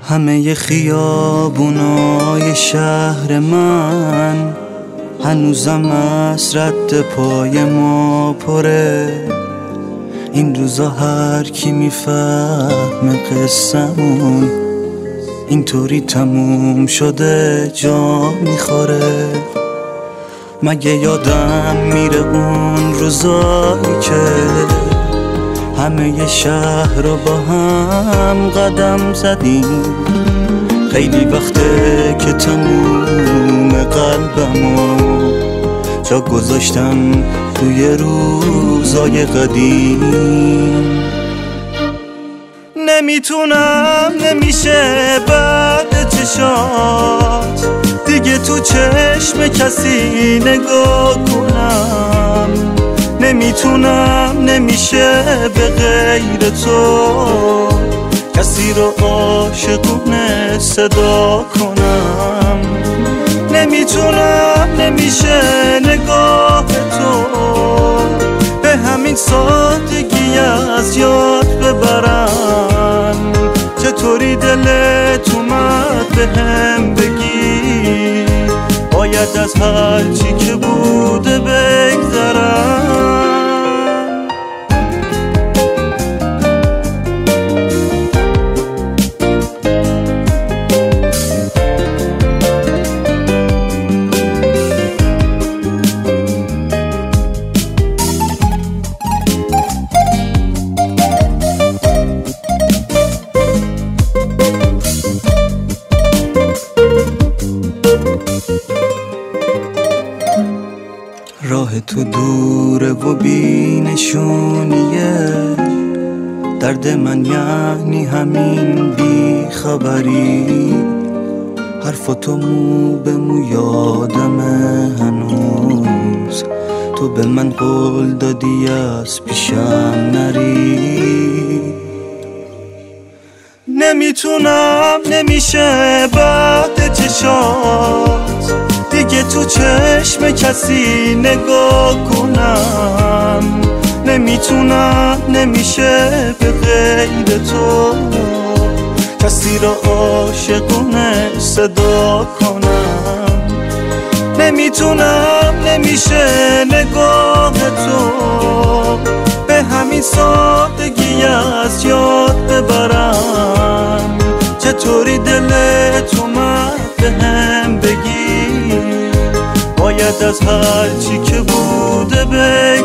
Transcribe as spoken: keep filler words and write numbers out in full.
همه خیابونای شهر من هنوزم از رد پای ما پره. این روزا هر کی میفهمه قصه‌مون اینطوری تموم شده جا میخوره. مگه یادم میره اون روزایی که همه شهر رو با هم قدم زدیم. خیلی وقته که تموم قلبمو جا گذاشتم توی روزای قدیم. نمیتونم نمیشه بعد چشات دیگه تو چشم کسی نگاه کنم. نمیتونم نمیشه به غیر تو کسی رو عاشقونه صدا کنم. نمیتونم نمیشه نگاه تو به همین سادگی از یاد ببرم. چطوری دلت اومد به هم بگی باید از هر چی که بوده بگذرم. راه تو دوره و بی نشونیه، درد من یعنی همین بی خبری. حرف تو مو به مو یادمه هنوز، تو به من قول دادی از پیشم نری. نمیتونم نمیشه بعد چشات دیگه تو چشم کسی نگاه کنم. نمیتونم نمیشه به غیر تو کسی را عاشقونه صدا کنم. نمیتونم نمیشه نگاه تو به همین سادگی از یاد ببرم. چطوری دلت اومد به هم بگی باید از هر چی که بوده بگذرم.